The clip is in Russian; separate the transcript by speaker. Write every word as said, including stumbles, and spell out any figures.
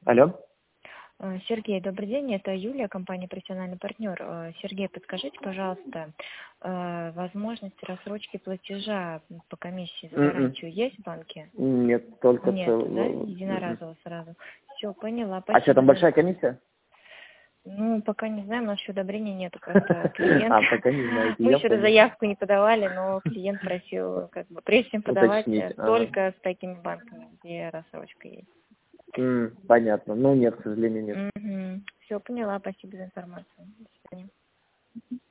Speaker 1: Алло.
Speaker 2: Э, Сергей, добрый день, это Юлия, компания «Профессиональный партнер». Э, Сергей, подскажите, пожалуйста, э, возможность рассрочки платежа по комиссии за
Speaker 1: М-м.
Speaker 2: гарантию есть в банке?
Speaker 1: Нет, только
Speaker 2: Нет,
Speaker 1: цел...
Speaker 2: да?
Speaker 1: М-м.
Speaker 2: Единоразово сразу. Все, поняла,
Speaker 1: А что,
Speaker 2: спасибо
Speaker 1: там
Speaker 2: за
Speaker 1: большая
Speaker 2: информацию.
Speaker 1: комиссия?
Speaker 2: Ну, пока не знаем, у нас еще одобрения нету, просто клиент.
Speaker 1: А, пока не знаете,
Speaker 2: Мы
Speaker 1: я
Speaker 2: еще
Speaker 1: понял.
Speaker 2: заявку не подавали, но клиент просил, как бы, прежде чем подавать,
Speaker 1: Уточнить.
Speaker 2: э,
Speaker 1: Ага.
Speaker 2: только с такими банками, где рассрочка есть.
Speaker 1: М, понятно. Ну, нет, к сожалению, нет.
Speaker 2: Угу. Все, поняла, спасибо за информацию. До свидания.